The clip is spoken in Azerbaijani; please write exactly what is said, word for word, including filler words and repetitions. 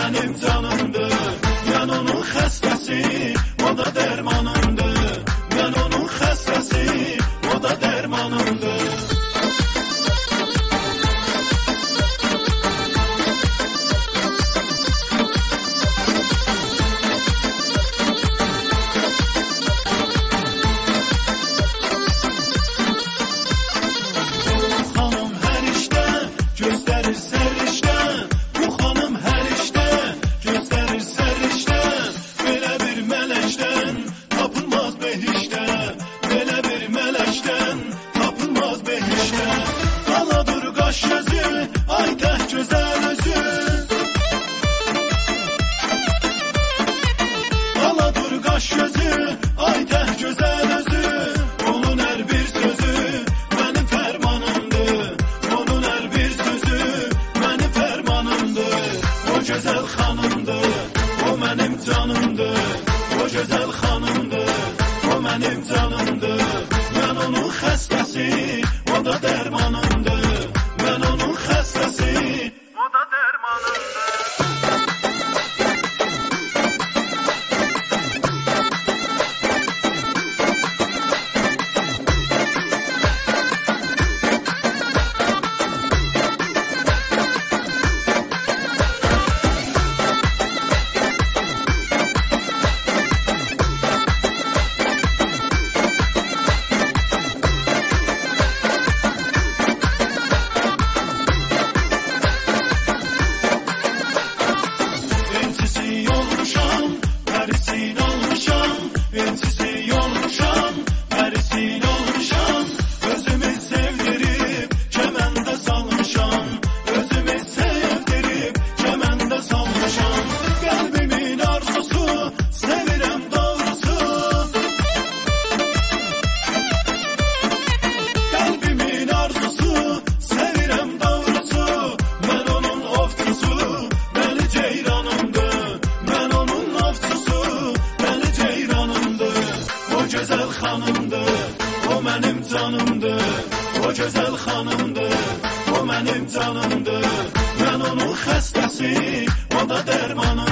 mənim canımdır. Mən onun xəstəsi, o da dərmanımdır. Mən onun xəstəsi, o da dərmanımdır. Gözəl xanımdır, o mənim canımdır. O gözəl xanımdır, o mənim canımdır. Mən onun xəstəsi, o da dərmanımdır. Mən onun xəstəsi, o da dərmanımdır. Gözəl xanımdır, o mənim canımdır. O gözəl xanımdır, o mənim canımdır. Mən onun xəstəsi, o da dərmanım.